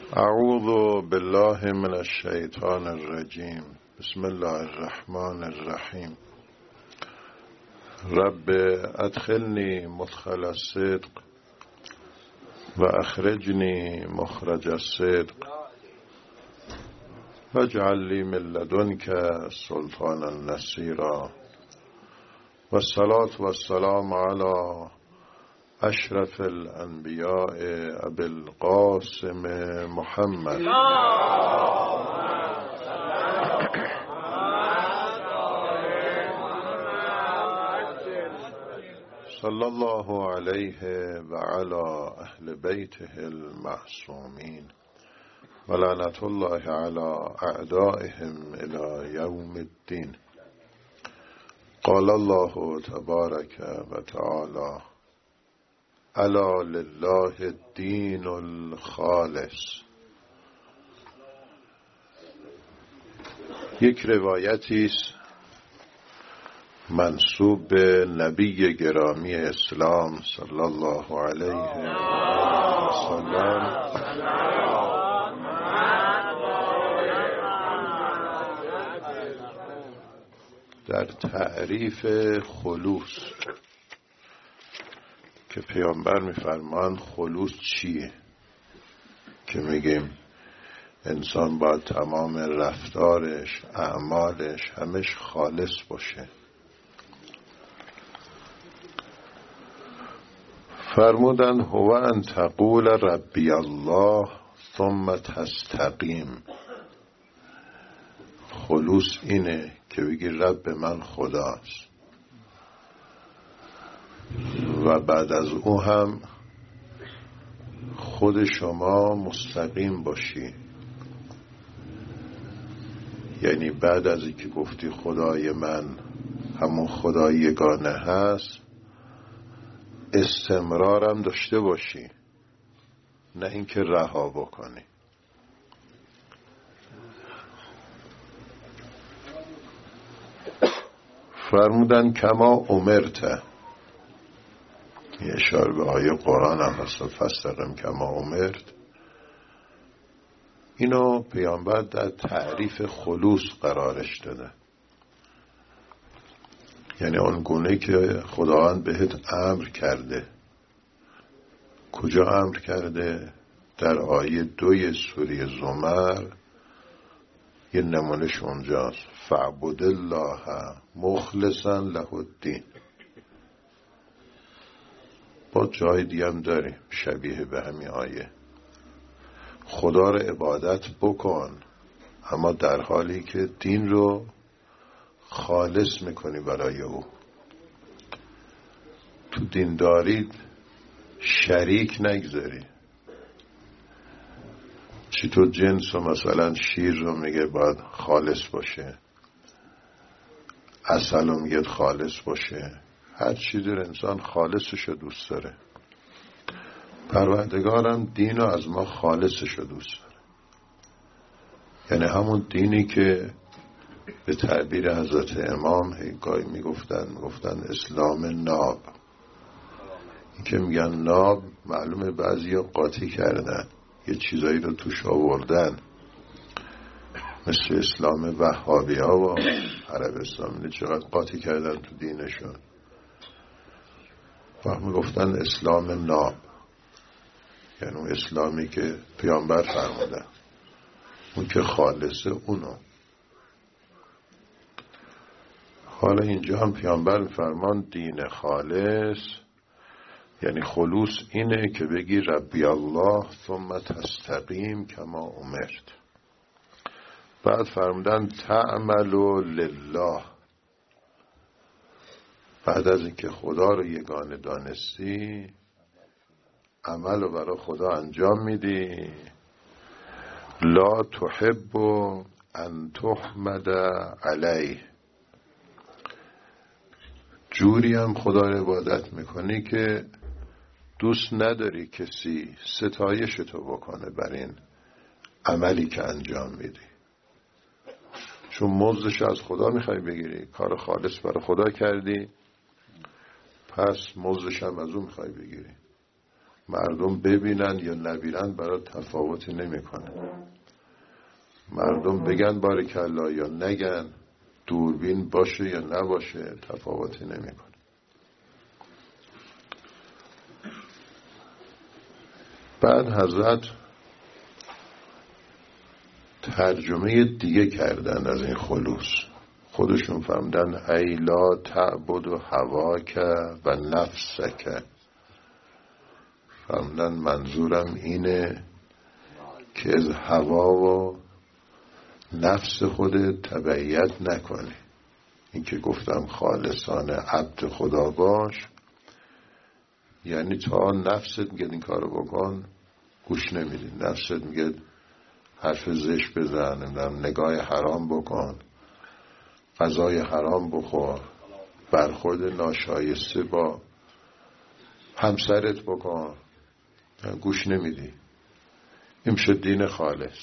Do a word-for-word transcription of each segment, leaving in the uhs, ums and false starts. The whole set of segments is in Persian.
اعوذ بالله من الشیطان الرجیم. بسم الله الرحمن الرحیم. رب ادخلنی مدخل الصدق و اخرجنی مخرج الصدق واجعل لی من لدنک سلطانا نصیرا. والصلاة والسلام علی اشرف الانبیاء ابی القاسم محمد صلی الله علیه و علی اهل بیته المعصومین و لعنت الله علی اعدائهم الی یوم الدین. قال الله تبارک و تعالی الا لله الدین الخالص. یک روایتی است منسوب به نبی گرامی اسلام صلی الله علیه و سلم در تعریف خلوص که پیامبر میفرمان خلوص چیه، که میگیم انسان باید تمام رفتارش، اعمالش همش خالص باشه. فرمودن هو ان تقول ربی الله ثم تستقیم. خلوص اینه که بگی رب من خداست و بعد از او هم خود شما مستقیم باشی. یعنی بعد از اینکه گفتی خدای من همون خدای یگانه هست، استمرارم داشته باشی، نه اینکه رها بکنی. فرمودن کما امرته، یه اشاره به آیه قرآن هم هست فاستقم کما امرت. اینو پیامبر در تعریف خلوص قرارش داده، یعنی اون گونه که خداوند بهت امر کرده. کجا امر کرده؟ در آیه دوی سوره زمر یه نمونش اونجاست، فعبد الله مخلصا له الدین. با جای دیگه هم داریم شبیه به همین آیه، خدا رو عبادت بکن اما در حالی که دین رو خالص میکنی برای او. تو دینداری شریک نگذاری. چی تو جنس و مثلا شیر رو میگه باید خالص باشه، عسل رو میگه خالص باشه، هر چی در انسان خالصش رو دوست داره. پروردگارم دین رو از ما خالصش رو دوست داره، یعنی همون دینی که به تعبیر حضرت امام هیگاهی میگفتن میگفتن اسلام ناب. این که میگن ناب معلومه بعضی ها قاطی کردن، یه چیزایی رو توش آوردن، مثل اسلام وهابی ها و عربستان چقدر قاطی کردن تو دینشون. و میگفتن اسلام ناب، یعنی اون اسلامی که پیامبر فرمودن، اون که خالصه اونو. حالا اینجا هم پیامبر فرمان دین خالص یعنی خلوص اینه که بگی ربی الله ثم تستقیم کما امرت. بعد فرمودن تعمل لله، بعد از اینکه خدا رو یگانه دانستی عمل رو برای خدا انجام میدی. لا تحب ان تحمد علیه، جوری هم خدا رو عبادت میکنی که دوست نداری کسی ستایشتو بکنه بر این عملی که انجام میدی، چون مزدش از خدا میخوای بگیری، کار خالص برای خدا کردی، پس مزدش هم از اون میخوای بگیری. مردم ببینن یا نبینن برای تفاوتی نمیکنه. مردم بگن بارکالله یا نگن، دوربین باشه یا نباشه، تفاوتی نمیکنه. بعد حضرت ترجمه دیگه کردن از این خلوص. خودشون فهمدن ای لا تعبد و هواک و نفسک. فهمدن منظورم اینه که از هوا و نفس خودت تبعیت نکنی. این که گفتم خالصانه عبد خدا باش، یعنی تا نفست میگه این کارو بکن گوش نمیدی. نفست میگه حرف زشت بزن، نگاه حرام بکن، غذای حرام بخور، برخورد ناشایسته با همسرت بکن، گوش نمیدی. این میشه دین خالص.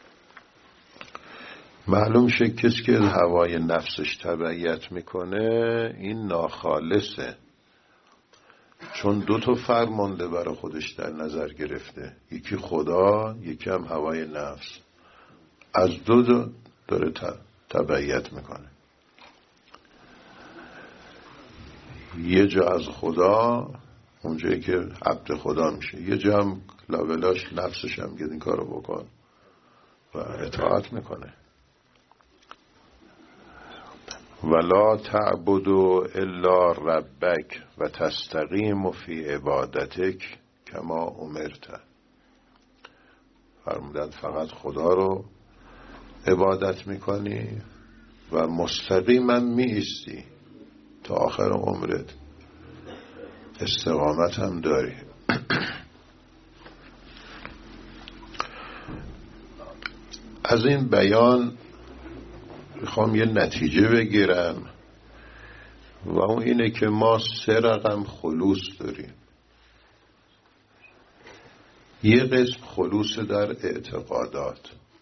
معلوم شه کسی که هوای نفسش تبعیت میکنه این ناخالصه، چون دو تا فرمانده برای خودش در نظر گرفته، یکی خدا، یکی هم هوای نفس. از دو دو داره تبعیت میکنه. یه جا از خدا، اونجایی که عبد خدا میشه، یه جا هم لابلاش نفسش هم میگه این کارو بکن و اطاعت میکنه. ولا تعبدوا الا ربک و تستقیم فی عبادتک کما امرت. فرمودن فقط خدا رو عبادت میکنی و مستقیما می ایستی تا آخر عمرت، استقامت هم داری. از این بیان میخوام یه نتیجه بگیرم و اون اینه که ما سه رقم خلوص داریم. یه قسم خلوص در اعتقادات،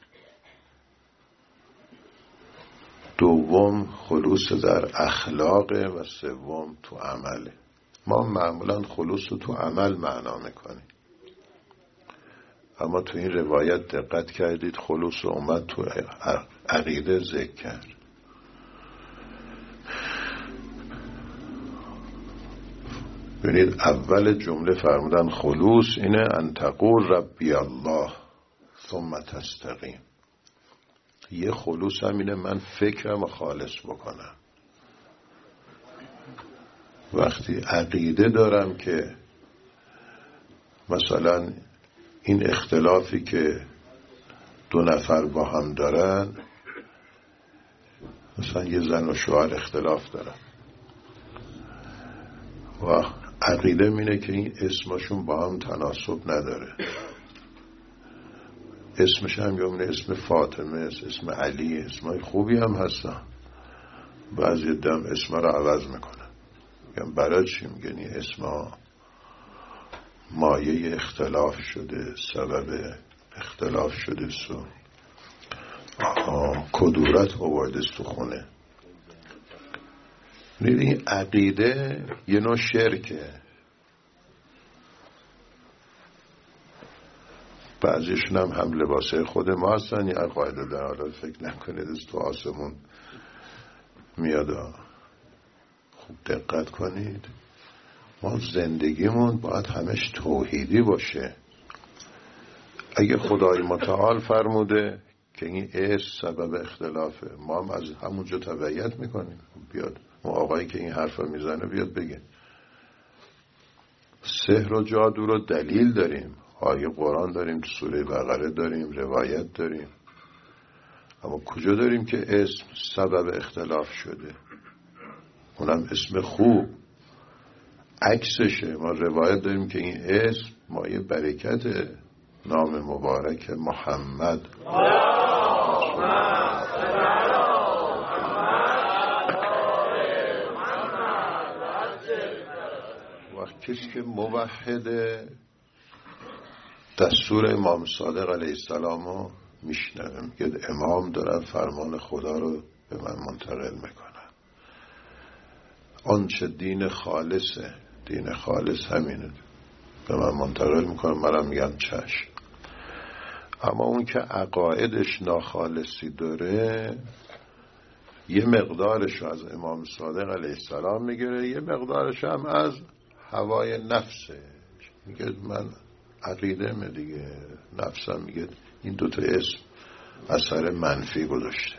دوم خلوص در اخلاق و سوم تو عمله. ما معمولا خلوص رو تو عمل معنا میکنیم، اما تو این روایت دقت کردید خلوص رو اومد تو عقیده ذکر کرد. ببینید اول جمله فرمودن خلوص اینه ان تقول ربی الله ثم تستقیم. یه خلوص هم اینه من فکرم خالص بکنم. وقتی عقیده دارم که مثلا این اختلافی که دو نفر با هم دارن، مثلا یه زن و شوهر اختلاف دارن و عقیده مینه که این اسمشون با هم تناسب نداره، اسمش هم یه اسم فاطمه است، اسم علی، اسمای خوبی هم هستن، بعضی دم اسم رو عوض میکنن. میگن برای چی؟ میگن این اسم مایه اختلاف شده، سبب اختلاف شده، سو کدورت آورده تو خونه. این عقیده یه نوع شرکه. بعضیشون هم هم لباسه خود ما هستن یا قاعده در حالا فکر نکنید از تو آسمون میاد. خوب دقت کنید، ما زندگیمون باید همش توحیدی باشه. اگه خدای متعال فرموده که این اس سبب اختلافه، ما هم از همونجا تبعیت میکنیم. بیاد اون آقایی که این حرفا میزنه بیاد بگه. سحر و جادو رو دلیل داریم، آیه قرآن داریم، سوره بقره داریم، روایت داریم، اما کجا داریم که اسم سبب اختلاف شده؟ اونم اسم خوب، عکسشه. ما روایت داریم که این اسم مایه برکت نام مبارک محمد. وقت کسی که موحد دستور امام صادق علیه السلام رو میشنوه، میگه امام دارن فرمان خدا رو به من منتقل میکنن. آنچه دین خالصه، دین خالص همینه. به من منتقل میکنه، منم میگم چشم. اما اون که عقایدش ناخالصی داره یه مقدارش از امام صادق علیه السلام میگیره، یه مقدارش هم از هوای نفسه. میگه من عقیده می دیگه، نفسم میگه این دوتا اسم اثر منفی گذاشته.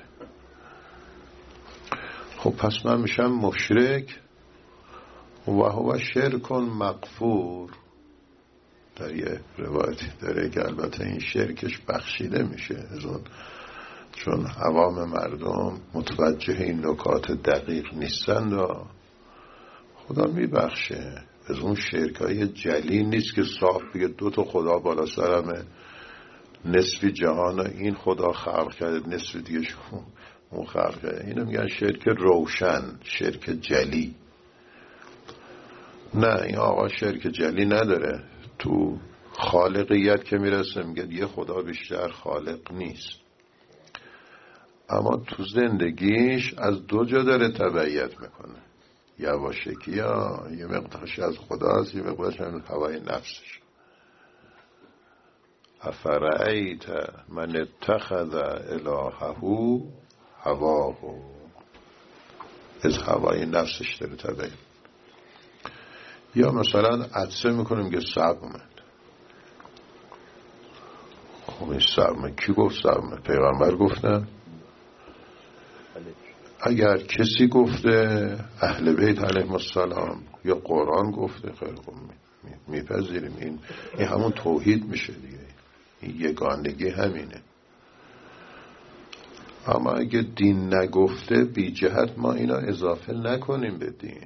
خب پس من میشم مشرک و هو شرک مغفور. در یه روایتی داره که البته این شرکش بخشیده میشه از اون، چون عوام مردم متوجه این نکات دقیق نیستند و خدا میبخشه. از اون شرکای جلی نیست که صاف بگه دو تا خدا بالا سرمه، نصفی جهان این خدا خلق کرده نصف دیگه شما اون خلق کرده. اینو میگن شرک روشن، شرک جلی. نه، این آقا شرک جلی نداره. تو خالقیت که میرسه میگه یه خدا بیشتر خالق نیست، اما تو زندگیش از دو جا داره تبعیت میکنه. یواشکی ها یه مقدارش از خداست، یه مقدارش از هوای نفسش. افرأیت من اتخذ الهه هواه، از هوای نفسش داره تبعیت. یا مثلا عطسه میکنیم که صعب اومد. خب این صعب کی گفت صعب؟ پیغمبر گفتن؟ اگر کسی گفته اهل بیت علیهم السلام یا قرآن گفته خیلی خوب میپذیریم. این این همون توحید میشه دیگه، این یگانگی همینه. اما اگه دین نگفته بی جهت ما اینا اضافه نکنیم به دین.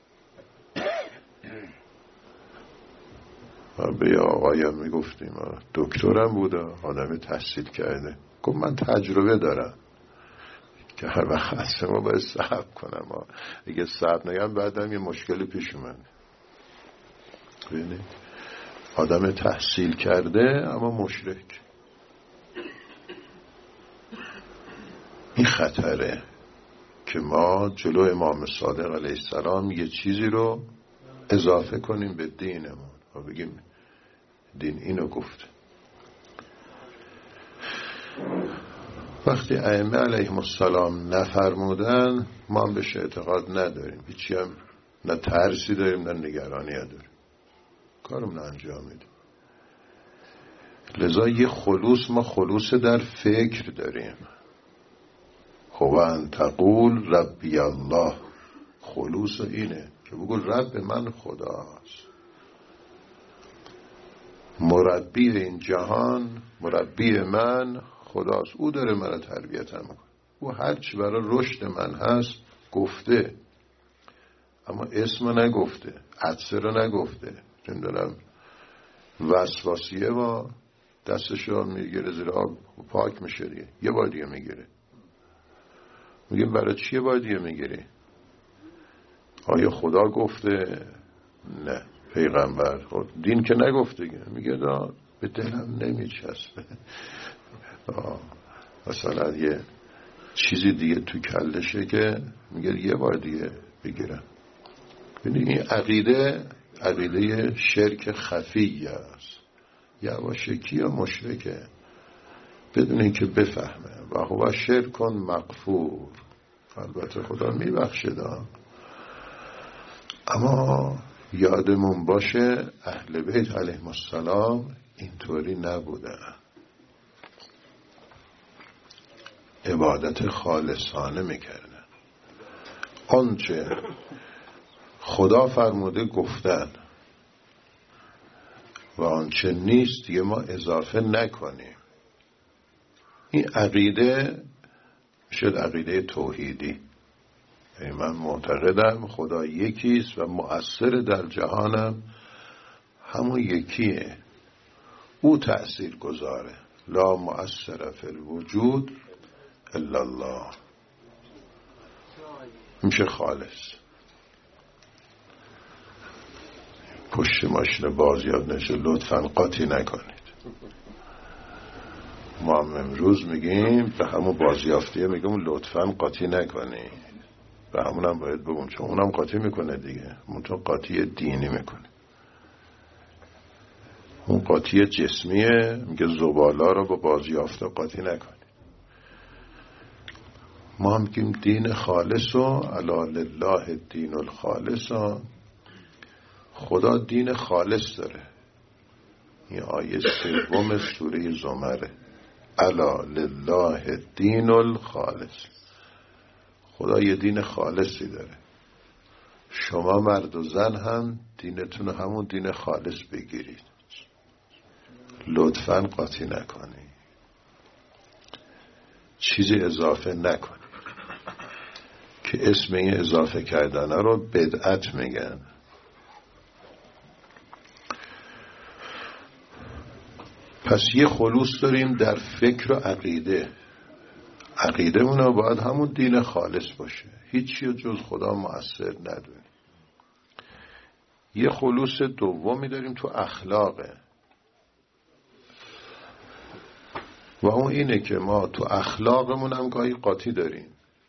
به یه آقایم میگفتیم، دکترم بوده، آدمی تحصیل کرده، گفت من تجربه دارم که هر وقت هست ما باید صبر کنم، اگه صبر نگم بعدم یه مشکلی پیش اومد. ببینید آدم تحصیل کرده اما مشرک، این خطره که ما جلو امام صادق علیه السلام یه چیزی رو اضافه کنیم به دینمون و بگیم دین اینو گفته. وقتی ائمه علیهم السلام نفرمودن ما هم بهش اعتقاد نداریم، هیچی هم نه ترسی داریم نه نگرانی داریم، کارمون انجام میدیم. لذا یه خلوص، ما خلوص در فکر داریم. خوان تقول ربی الله، خلوص اینه که بگو رب من خداست، مربی این جهان، مربی من خداست، او داره من تربیتم میکنه، او هرچی برای رشد من هست گفته، اما اسم نگفته، عطسه رو نگفته. چون دارم وسواسیه با دستشو میگیره زیر آب و پاک میشه دیگه، یه بار دیگه میگیره. میگیم برای چیه بار دیگه میگیری؟ آیا خدا گفته؟ نه. پیغمبر؟ خب دین که نگفته. میگه نه به دلم نمیچسبه. مثلا یه چیزی دیگه تو کلشه که میگه یه بار دیگه بگیرم. ببینید این عقیده عقیده شرک خفی است، یواشکی یا مشرکه بدون اینکه بفهمه. و هو شرک مغفور، البته خدا میبخشه، اما یادمون باشه اهل بیت علیهم السلام اینطوری نبودن، عبادت خالصانه میکردن، آنچه خدا فرموده گفتن و آنچه نیست دیگه ما اضافه نکنیم. این عقیده شد عقیده توحیدی، یعنی من معتقدم خدا یکیست و مؤثر در جهانم همون یکیه، او تأثیر گذاره. لا مؤثر فی الوجود الا الله، میشه خالص. پشت ماشین بازیاب نشه لطفاً قاطی نکنید. ما هم امروز میگیم به همون بازیافتیه میگیم لطفاً قاطی نکنید، به همون هم باید بگم، چون اونم قاطی میکنه دیگه، منطقه قاطی دینی میکنه. اون قاطی جسمیه، میگه زبالا رو با بازیافته قاطی نکنی. ما هم میگیم دین خالص و الا لله دین الخالص. خدا دین خالص داره. این آیه سوم سوره زمره، الا لله دین الخالص. خدا یه دین خالصی داره. شما مرد و زن هم دینتون همون دین خالص بگیرید، لطفاً قاطی نکنید، چیزی اضافه نکنید که اسم این اضافه کردن رو بدعت میگن. پس یه خلوص داریم در فکر و عقیده. عقیده مونو باید همون دین خالص باشه، هیچی جز خدا مؤثر ندونیم. یه خلوص دومی داریم تو اخلاقه و اون اینه که ما تو اخلاقمون هم گاهی قاطی داریم.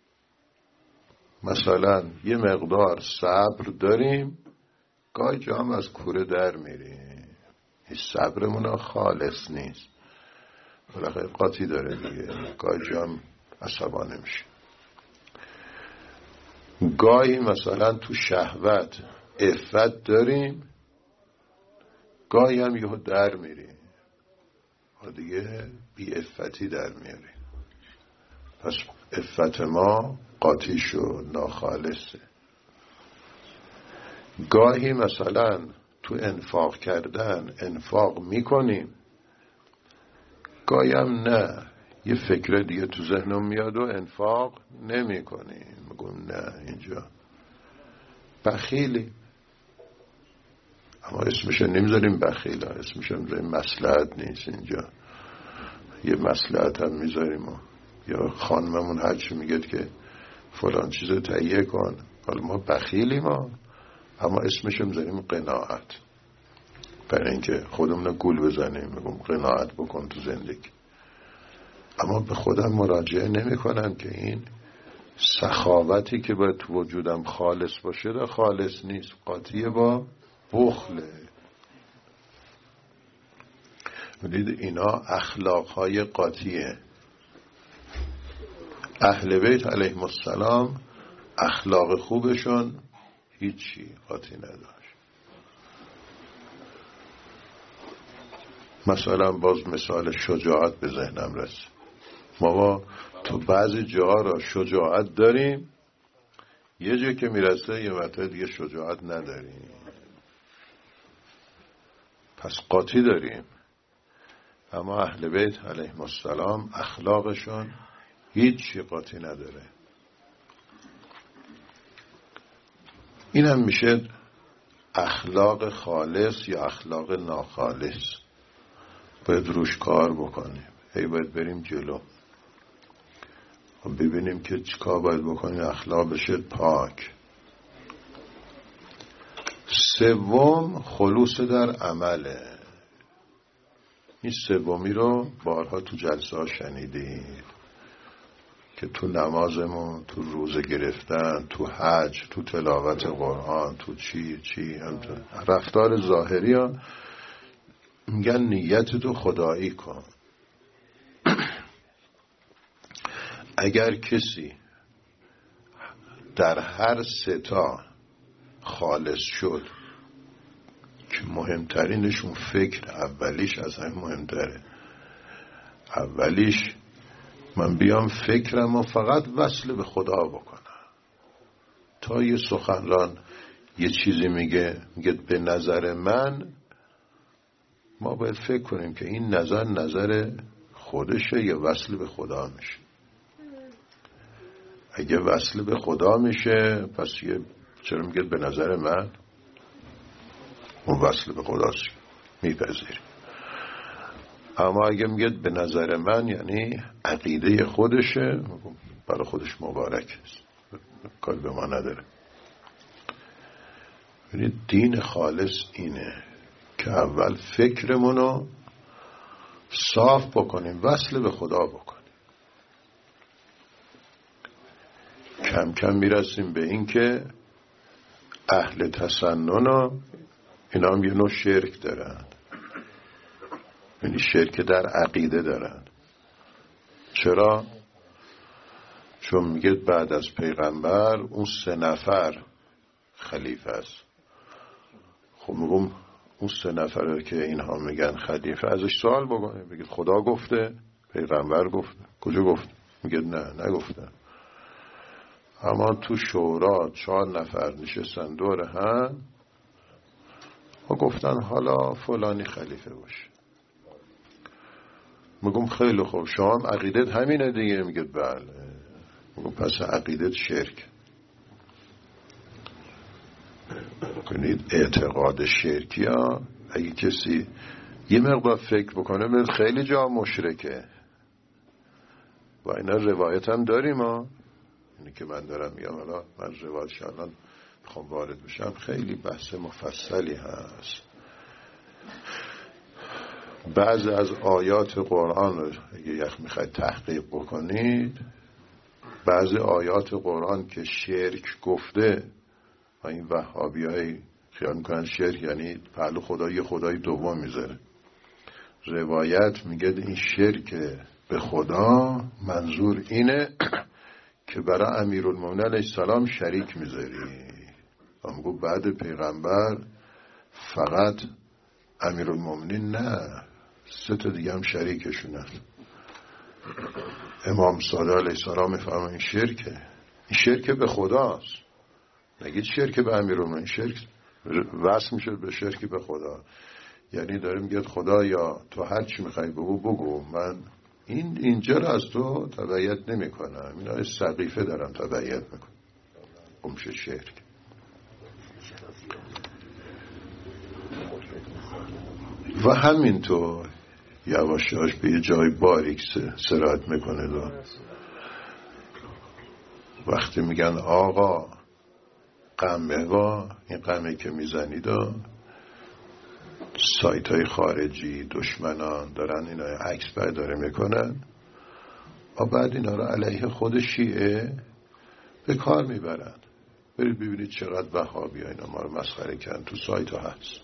مثلا یه مقدار صبر داریم، گاهی جا هم از کوره در میریم. این صبرمون خالص نیست، بالاخره قاطی داره دیگه. گاهی جا هم عصبانی میشه. گاهی مثلا تو شهوت عفت داریم، گاهی هم یهو در میریم و دیگه بی عفتی در میاریم. پس عفت ما قاطی شد، ناخالصه. گاهی مثلا تو انفاق کردن انفاق میکنیم، گاهی هم نه، یه فکر دیگه تو ذهنم میاد و انفاق نمی کنیم. میگم نه، اینجا بخیلی، اما اسمش نمیذاریم بخیل، اسمش نمیذاریم مصلحت نیست. اینجا یه مصلحت هم میذاریم و یا خانممون هرچی میگه که فلان چیزو تهیه کن، حالا ما بخیلیم ما، اما اسمش میذاریم قناعت، برای اینکه خودمون گول بزنیم. میگم قناعت بکن تو زندگی، اما به خودم مراجعه نمی کنم که این سخاوتی که باید تو وجودم خالص باشه ده خالص نیست، قاطیه با بخله. میدید اینا اخلاقهای قاطیه. اهل بیت علیهم السلام اخلاق خوبشون هیچی قاطی نداشت. مثلا باز مثال شجاعت به ذهنم رسید. ما تو بعضی جاها را شجاعت داریم، یه جا که میرسه یه وقت دیگه شجاعت نداریم. پس قاطی داریم. اما اهل بیت علیهم السلام اخلاقشون هیچی قاطی نداره. این هم میشه اخلاق خالص یا اخلاق ناخالص. باید روش کار بکنیم، هی باید بریم جلو و ببینیم که چیکار باید بکنیم اخلاق بشه پاک. سوم خلوص در عمله. این سومی رو بارها تو جلسه ها شنیدید که تو نمازمون، تو روزه گرفتن، تو حج، تو تلاوت قرآن، تو چی چی هم تو رفتار ظاهری ها میگن نیت تو خدایی کن. اگر کسی در هر سه تا خالص شد که مهمترینشون فکر، اولیش از همه مهمتره. اولیش من بیام فکرم و فقط وصل به خدا بکنم. تا یه سخنران یه چیزی میگه، میگه به نظر من، ما باید فکر کنیم که این نظر نظر خودشه یا وصل به خدا میشه. اگه وصل به خدا میشه پس یه چرا میگه به نظر من؟ اون وصل به خداست، میپذیریم. اما اگه میگه به نظر من یعنی عقیده خودشه، برای خودش مبارک است، کاری به ما نداره. یعنی دین خالص اینه که اول فکرمونو صاف بکنیم، وصل به خدا بکنیم. کم کم میرسیم به این که اهل تسنن اینا هم یه نوع شرک دارن. یعنی شرک در عقیده دارن. چرا؟ چون میگه بعد از پیغمبر اون سه نفر خلیفه است. خب میگم اون سه نفر که اینها میگن خلیفه، ازش سوال بکنه، بگید خدا گفته، پیغمبر گفته، کجا گفته؟ میگه نه نگفته. اما تو شورا چهار نفر نشستن دور هم و گفتن حالا فلانی خلیفه باشه. میگم خیلی خوب، شما هم عقیدت همینه دیگه؟ میگه بله. میگم پس عقیدت شرک. کنید اعتقاد شرکی ها، اگه کسی یه مقدار فکر بکنه به خیلی جا مشرکه و اینا روایت هم داریم ها. اینی که من دارم میگم، حالا من روایتش الان میخوام وارد بشم، خیلی بحث مفصلی هست. بعضی از آیات قرآن رو اگه یخ میخواید تحقیق بکنید، بعضی آیات قرآن که شرک گفته و این وهابی های خیال میکنن شرک یعنی پهلو خدایی خدای دوم میذاره، روایت میگه این شرک به خدا منظور اینه که برای امیرالمومنین علیه السلام شریک میذاری. و میگو بعد پیغمبر فقط امیرالمومنین نه، سه تا دیگه هم شریکشون هست. امام صادق علیه السلام میفرماید این شرکه، این شرک به خداست. نگید شرک به امیرالمومنین، شرک وصل میشه به شرک به خدا. یعنی داره میگه خدا یا تو هر چی میخوای بگو بگو، من این اینجا رو از تو تبعیت نمی کنم، اینا از سقیفه دارم تبعیت میکنم. اون میشه شرک. و همینطور یواش یواش به یه جای باریک سرایت میکنه. دو وقتی میگن آقا قمه با این قمه که میزنید و سایت های خارجی دشمنان دارن اینا عکس برداری میکنن و بعد اینا رو علیه خود شیعه به کار میبرن. برید ببینید چقدر وهابی ها اینا ما رو مسخره کردن، تو سایت ها هست.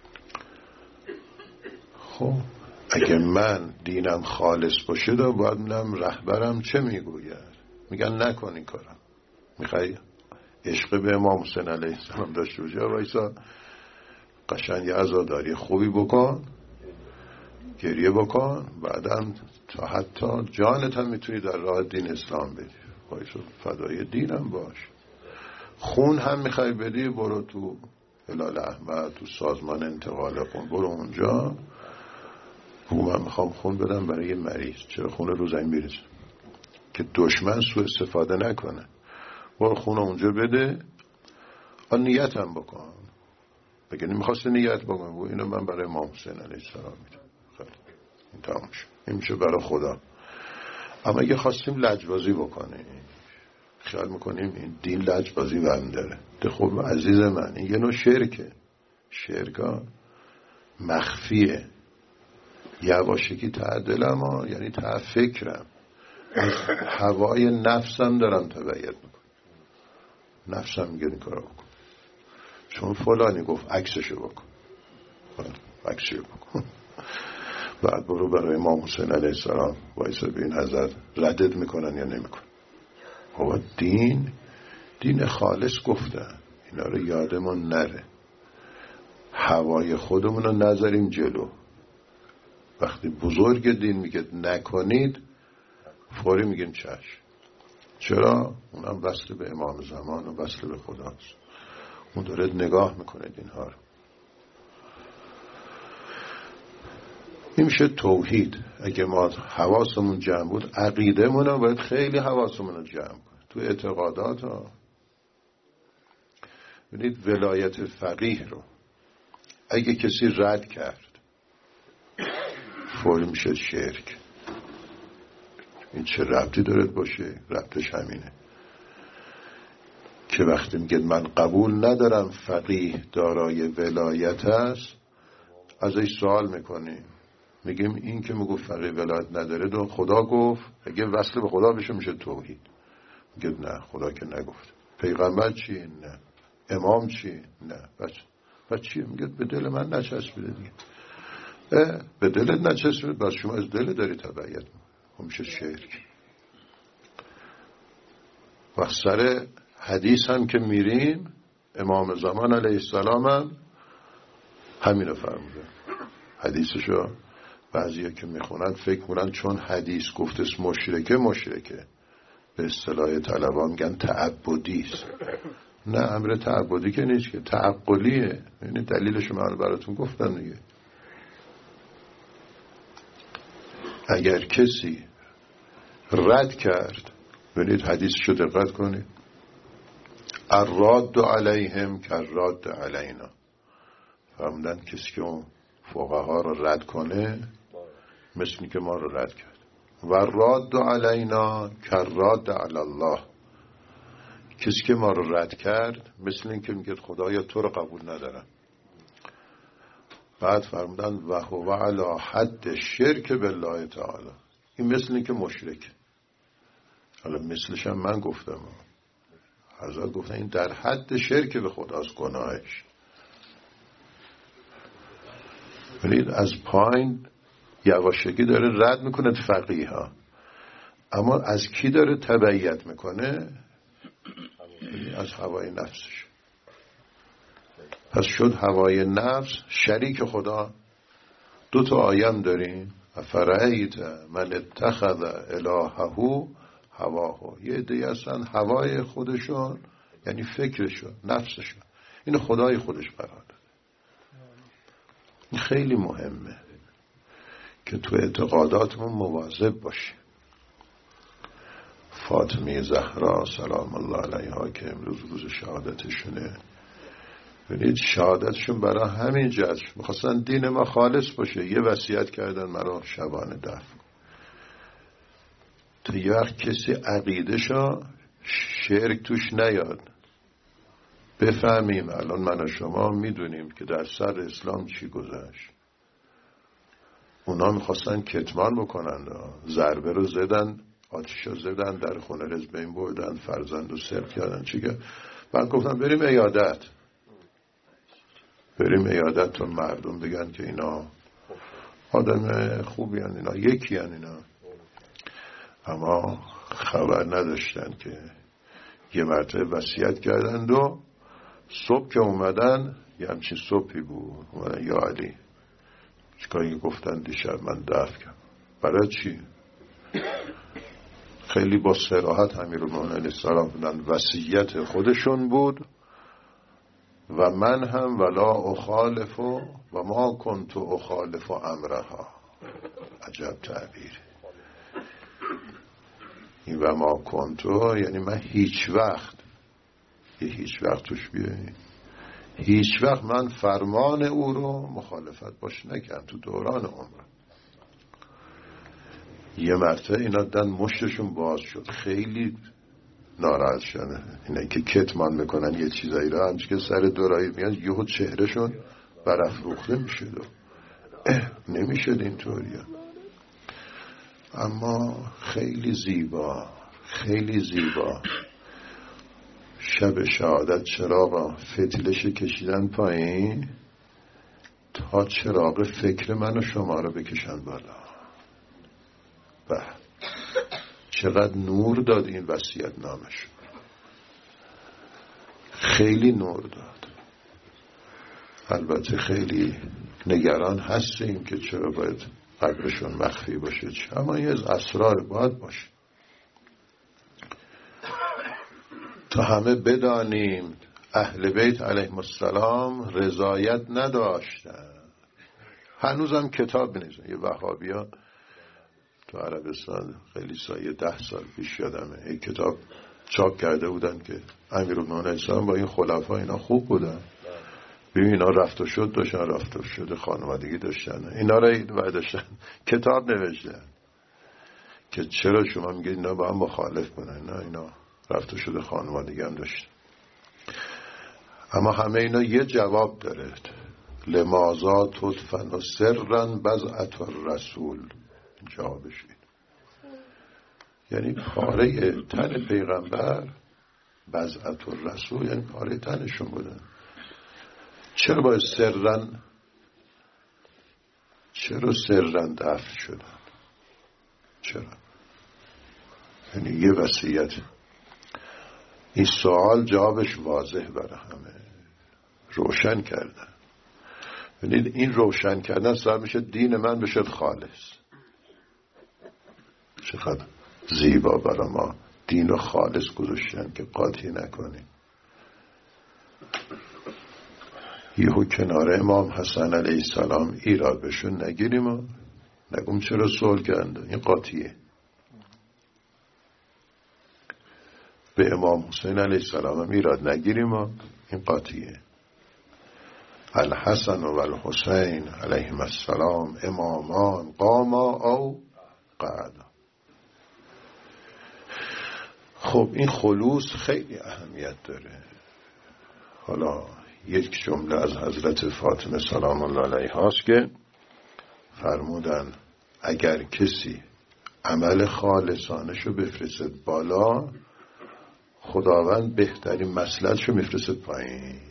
خب اگه من دینم خالص باشه دا باید منم رهبرم چه میگوید؟ میگن نکن این کارم. میخوای عشق به امام حسین علیه السلام داشته باشه وایسا قشنگ عزاداری خوبی بکن، گریه بکن، بعدم تا حتی جانت هم میتونی در راه دین اسلام بدی، وایسا فدای دینم باش. خون هم میخوای بدی برو تو هلال احمد، تو سازمان انتقال خون، برو اونجا بگو من میخوام خون بدم برای یه مریض. چرا خون رو زمین بریزه که دشمن سوء استفاده نکنه؟ برو خون اونجا بده و نیت هم بکن. بگه نمیخواست نیت بکن، بگو اینو من برای امام حسین علیه السلام میدم. خیلی این تمام شد، این میشه برای خدا. اما اگه خواستیم لجبازی بکنیم، خیال میکنیم این دین لجبازی ورم داره، ده خب عزیز من این یه نوع شرکه. شرکا مخفیه، یواشکی ته دلم ها، یعنی ته فکرم، از هوای نفسم دارم تبعیت میکنم. نفسم میگه این کارو بکن، چون فلانی گفت عکسشو بکن، عکسشو بکن. بعد برو برای امام حسین علیه السلام وایسا به این حضرت ردت میکنن یا نمیکنن. بابا دین دین خالص گفتن، اینا رو یادمون نره. هوای خودمون رو نذاریم جلو. وقتی بزرگ دین میگه نکنید، فوری میگیم چشم. چرا؟ اونم وصل به امام زمان و وصل به خداست. اون داره نگاه میکنه اینها رو. این میشه توحید. اگه ما حواسمون جمع بود، عقیده‌مون رو باید خیلی حواسمون رو جمع کنیم. تو اعتقادات ها ببینید ولایت فقیه رو اگه کسی رد کرد فوری میشه شرک. این چه ربطی داره باشه؟ ربطش همینه که وقتی میگه من قبول ندارم فقیه دارای ولایت است، ازش سوال میکنیم، میگیم این که میگه فقیه ولایت نداره دو خدا گفت، اگه وصل به خدا بشه میشه توحید. میگه نه خدا که نگفت. پیغمبر چی؟ نه. امام چی؟ نه. بس بس چی؟ میگه به دل من نچسبیده دیگه. به دلت نچسبید، بس شما از دل داری تبعیت میشه شرک. و سر حدیث هم که میریم امام زمان علیه السلام هم همین رو فرموده. حدیثشو بعضی که میخونن فکر کنن چون حدیث گفت اسم مشرکه مشرکه، به اصطلاح طلبا میگن تعبدی است. نه، امر تعبدی که نیست، که تعقلیه. یعنی دلیلش من براتون گفتم دیگه. اگر کسی رد کرد، ببینید حدیثشو دقت کنید، الراد علیهم کالراد علینا. فرمودن کسی که اون فقها رو رد کنه مثل که ما رو رد کرد. و راد علینا کالراد علی الله. کسی که ما رو رد کرد مثل این که میگه خدایا تو رو قبول ندارم. بعد فرمودن و هو علی حد شرک بالله تعالی. این مثل این که مشرک. حالا مثلش هم من گفتم، حضرت گفتن این در حد شرک به خداست گناهش. ببینید از پایین یواشکی داره رد میکنه فقیه ها، اما از کی داره تبعیت میکنه؟ از هوای نفسش. پس شد هوای نفس شریک خدا. دو تا آیم داریم، افرأیت من اتخذ الهه هواه. یه عده‌ای هستن هوای خودشون یعنی فکرشون، نفسشون، اینو خدای خودش قرار داده. این خیلی مهمه که تو اعتقاداتمون مواظب باشیم. فاطمه زهرا سلام الله علیها که امروز روز شهادتشونه، ببینید شهادتشون برای همین جهت می‌خواستن دین ما خالص باشه. یه وصیت کردن مرا شبانه دفن. تا یه وقت کسی عقیده‌شو شرک توش نیاد. بفهمیم الان من و شما میدونیم که در سر اسلام چی گذشت. اونا میخواستن کتمان بکنن، ضربه رو زدن، آتش رو زدن، در خونه رز بین بردن، فرزند رو سرب کردن. چی که بعد گفتن بریم عیادت، بریم عیادت تا مردم بگن که اینا آدم خوبی هن، اینا یکی هن اینا. اما خبر نداشتن که یه مرتبه وصیت کردند و صبح که اومدن، یه همچین صبحی بود، اومدن یا علی چیکاری گفتن دیشب من دفع کردم. برای چی؟ خیلی با صراحت امیرالمومنین علیه السلام بودن، وصیت خودشون بود و من هم ولا اخالف و ما کنت اخالف امرها. عجب تعبیر این و ما کنتو، یعنی من هیچ وقت یه هیچ وقت توش بیاییم هیچ وقت من فرمان او رو مخالفت باش نکردم تو دوران عمر. یه مرتبه اینا دن مشتشون باز شد، خیلی ناراحت شدن. اینا که کتمان میکنن یه چیزایی رو، همچه که سر دورایی میان یهو چهرهشون برافروخته میشد و نمیشد اینطوری. اما خیلی زیبا، خیلی زیبا شب شهادت چراغ فتیلش کشیدن پایین تا چراغ فکر من و شما رو بکشن بالا. به چقدر نور داد این وصیت نامش، خیلی نور داد. البته خیلی نگران هستیم که چرا باید قبرشون مخفی باشه، اما یه از اسرار باید باشه تا همه بدانیم اهل بیت علیهم السلام رضایت نداشتن. هنوزم کتاب بنویسن. یه وهابی ها تو عربستان خیلی سایه ده سال پیش یادمه این کتاب چاپ کرده بودن که امیرالمومنین علیه السلام با این خلفا اینا خوب بودن، ببین اینا رفت و شد داشتن، رفت و شد خانوادگی داشتن، اینا را بعد داشتن کتاب نوشتن که چرا شما میگید اینا با هم مخالف کنن. نه، اینا رفت و شد خانوادگی هم داشتن. اما همه اینا یه جواب داره، لماذا تدفن سرا بضعة الرسول. جوابش این یعنی پاره تن پیغمبر، بضعة الرسول یعنی پاره تنشون بودن. چرا باید سرن چرا سرن دفن شدن؟ چرا؟ یعنی یه وصیت. این سوال جوابش واضح برای همه، روشن کردن. ببینید این روشن کردن سبب میشه دین من بشه خالص. چقدر زیبا برای ما دین رو خالص گذاشتن که قاطی نکنیم. یهو کنار امام حسن علیه السلام ایراد بهشون نگیریم و نگم چرا سوال کردن، این قاطیه. به امام حسین علیه السلام هم ایراد نگیریم و این قاطیه. الحسن و الحسین علیهم السلام امامان قاما او قعدا. خب این خلوص خیلی اهمیت داره. حالا یک جمله از حضرت فاطمه سلام الله علیها است که فرمودن اگر کسی عمل خالصانشو بفرستد بالا، خداوند بهترین مصلحتشو میفرستد پایین.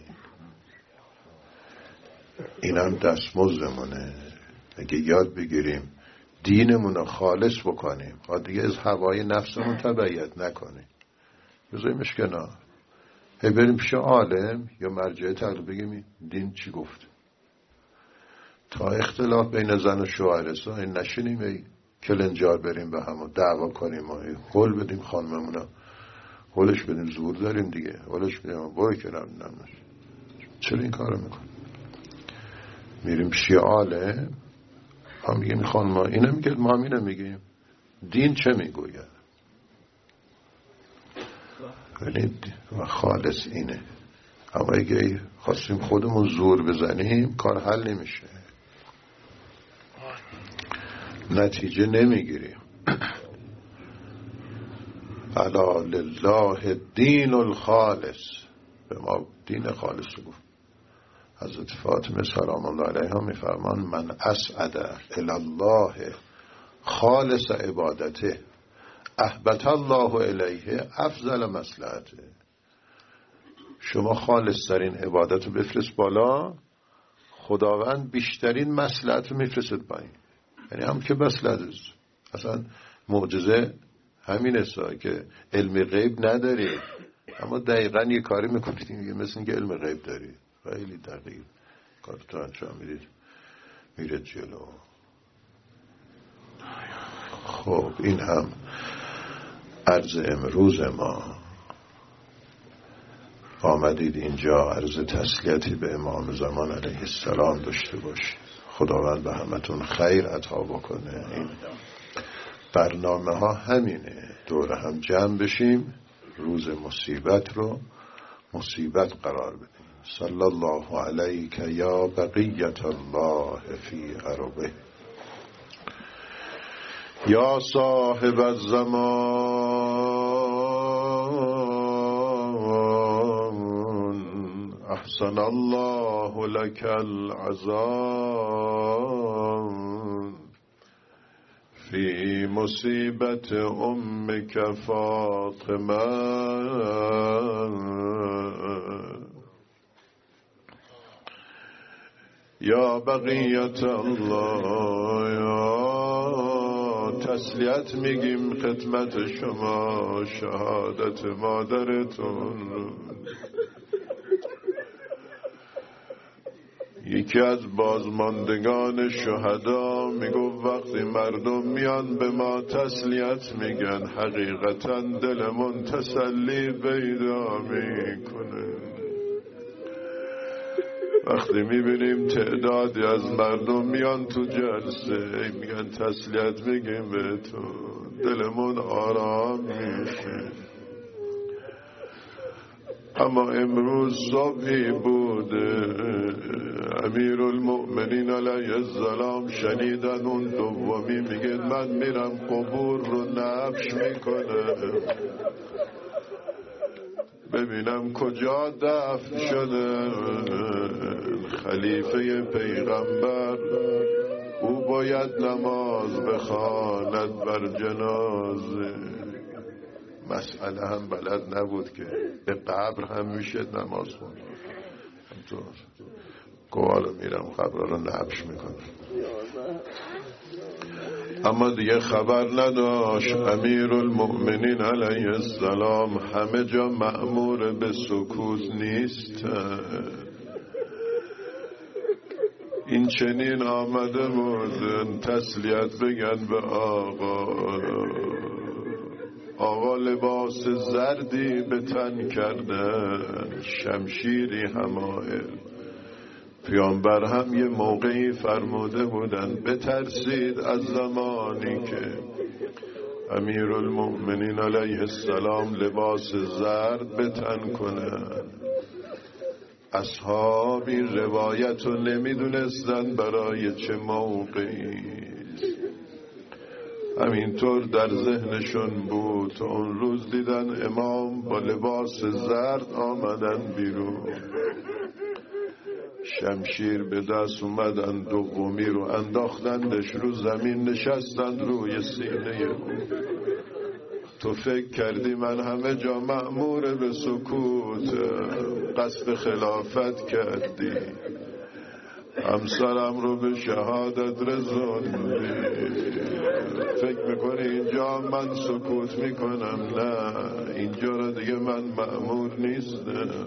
اینم دستمزدمونه. اگه یاد بگیریم دینمونو خالص بکنیم، خواهد دیگه از هوای نفسمون تبعیت نکنیم، بذاریمش کنار، هی بریم پیش عالم یا مرجع تعالی بگیم دین چی گفت. تا اختلاف بین زن و شوهرسا این نشینیم ای کلنجار بریم به هم و دعوا کنیم و هول بدیم خانممونا، هولش بدیم، زور داریم دیگه، هولش بدیم برای کنار نمش. چرا این کارو میکنیم؟ میریم پیش عالم، ما میگیم خانم ما اینو میگه، ما اینو میگیم، دین چه میگوید؟ ولی خالص اینه. اما اگه خواستیم خودمون زور بزنیم کار حل نمیشه، نتیجه نمیگیریم. الا لله الدین الخالص، به ما دین خالص گفت. حضرت فاطمه سلام الله علیها میفرمان من اسعد الی الله خالص عبادته احبط الله الیه افضل مصلحته. شما خالص ترین عبادت رو بفرست بالا، خداوند بیشترین مصلحت رو میفرست پایین. یعنی هم که مصلحت اصلا معجزه همین است که علم غیب نداری، اما دقیقا یه کاری میکنید میگه مثل اینکه علم غیب داری، خیلی دقیق کارتو انجام میدید، میره جلو. خب این هم عرض امروز ما. آمدید اینجا عرض تسلیتی به امام زمان علیه السلام داشته باشید. خداوند به همتون خیر عطا بکنه. این برنامه ها همینه، دور هم جمع بشیم، روز مصیبت رو مصیبت قرار بدیم. صلی الله علیک یا بقیت الله فی عربه یا صاحب الزمان احسن الله لك العزان فی مصیبت امک فاطمه یا بقیت الله. یا تسلیت میگیم خدمت شما، شهادت مادرتون. یکی از بازماندگان شهدا میگو وقتی مردم میان به ما تسلیت میگن، حقیقتا دلمون تسلی پیدا میکنه. وقتی میبینیم تعدادی از مردم میان تو جلسه میگن تسلیت میگیم بهتون، دلمون آرام میشه. اما امروز صبحی بود امیر المؤمنین علیه السلام شنیدن اون دومی میگه من میرم قبور رو نبش میکنم ببینم کجا دفن شده خلیفه پیغمبر، او باید نماز بخواند بر جنازه. مسئله هم بلد نبود که به قبر هم میشه نماز خوند. همطور گوالا میرم قبر رو نبش میکنم. اما دیگه خبر نداشت امیر المؤمنین علیه السلام همه جا مأمور به سکوت نیست. این چنین آمده بودن تسلیت بگن به آقا. آقا لباس زردی به تن کردن، شمشیری همایل. پیامبر هم یه موقعی فرموده بودن بترسید از زمانی که امیر المؤمنین علیه السلام لباس زرد به تن کنن. اصحابی روایت رو نمیدونستن برای چه موقعی، همینطور در ذهنشون بود. اون روز دیدن امام با لباس زرد آمدن بیرون، شمشیر به دست اومدن، دومی رو انداختندش رو زمین، نشستند روی سینه او. تو فکر کردی من همه جا مأمور به سکوت، قصد خلافت کردی، همسرم رو به شهادت رسوندی، فکر میکنی اینجا من سکوت میکنم؟ نه، اینجا رو دیگه من مأمور نیستم.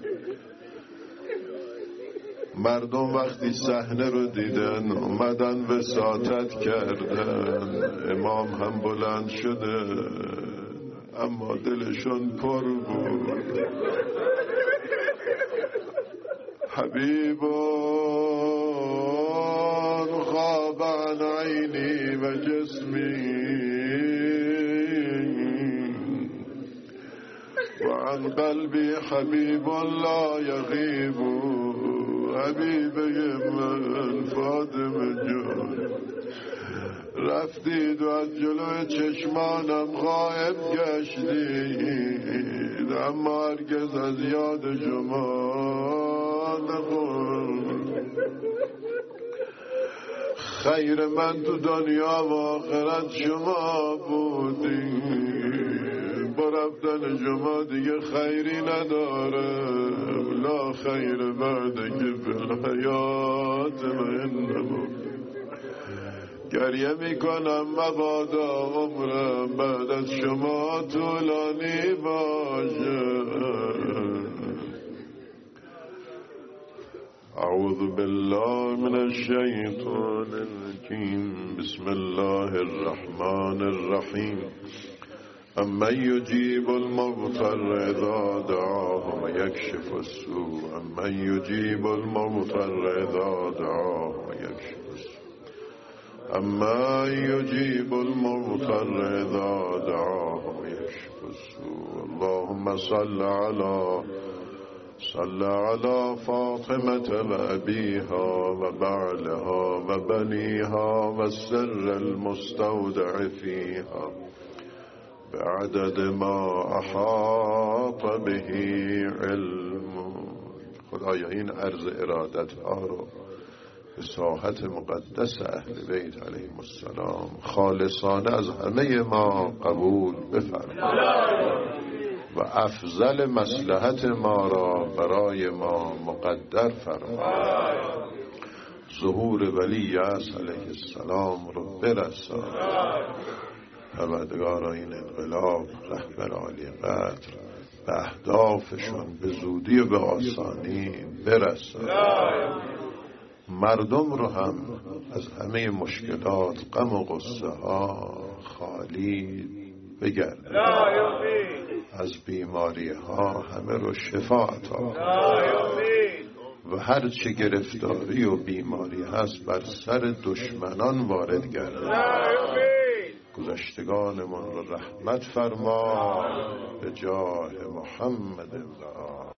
مردم وقتی صحنه رو دیدن اومدن وساطت کردن. امام هم بلند شده اما دلشون پر بود. حبیبان خواب عن عینی و جسمی و عن قلبی حبیب لا یغیب. حبیبه من فاطمه جان رفتید و از جلوی چشمانم غایب گشتید، اما هرگز از یاد شما نخورد. خیر من تو دنیا و آخرت شما بودید، با رفتن شما دیگه خیری نداره. لا خیر بعد که فی الحیات و انما. گریه میکنم مبادا عمرم بعد از شما طولانی باشه. اعوذ بالله من الشیطان الرجیم. بسم الله الرحمن الرحیم. امن یجیب المضطر اذا دعاه و یکشف السوء. امن یجیب المضطر اذا دعاه و یکشف السوء. امن یجیب المضطر اذا دعاه و یکشف السوء. اللهم صل علی صل على فاطمة و ابیها و بعلها و بنیها و السر المستودع فیها بعدد ما احاط به علم. خدایا این عرض ارادت ها رو به ساحت مقدس اهل بیت علیهم السلام خالصانه از همه ما قبول بفرما و افضل مصلحت ما را برای ما مقدر فرما. ظهور ولی عصر علیه السلام رو برسان. پروردگارا این انقلاب رهبر عالی قدر به اهدافشون به زودی و به آسانی برسان. مردم رو هم از همه مشکلات، غم و غصه ها خالی بگردن. از بیماری ها همه رو شفا عطا و هر چه گرفتاری و بیماری هست بر سر دشمنان وارد گردن. گذشتگانمان را رحمت فرما به جاه محمد.